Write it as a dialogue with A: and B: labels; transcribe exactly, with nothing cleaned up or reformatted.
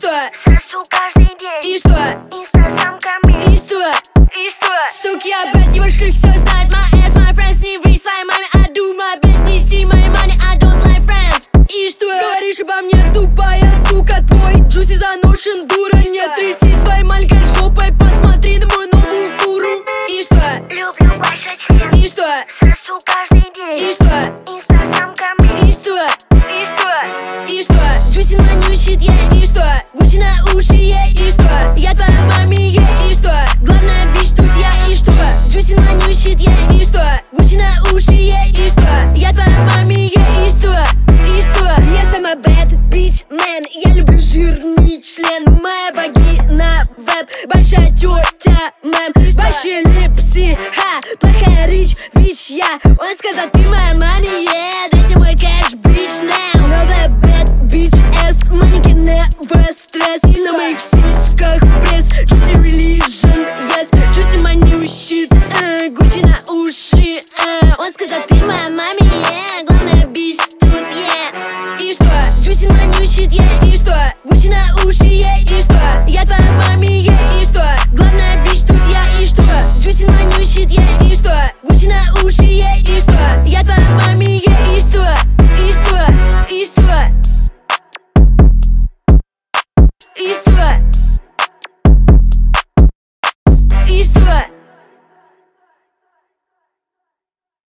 A: Сосу каждый день.
B: И что?
A: Инстасамками.
B: И что?
A: И что?
B: Суки, я брат, его шлюх, все знает. My ass, my friends, не ври своей маме. I do my best, не see my money, I don't like friends. И что? Говоришь обо мне, тупая сука. Твой джуси заношен, дура. Не тряси своей маленькой жопой, посмотри на мою новую фуру. И что?
A: Люблю ваш член.
B: И что?
A: Сосу каждый день.
B: И что?
A: Инстасамками.
B: И что?
A: И что?
B: И что? Джуси нанюсит ей. И что? Гуччи на уши ей. И что? Я твоя маме ей. И что? Главная бич тут я. И что? Джуси нанюсит ей. И что? Гуччи на уши ей. И что? Я твоя маме ей. И что? И что? Я сама bad bitch man. Я люблю жирный член. Моя вагина веб. Большая тетя мэм. Большие липсы. Ха. Плохая речь, вич я. Он сказал, ты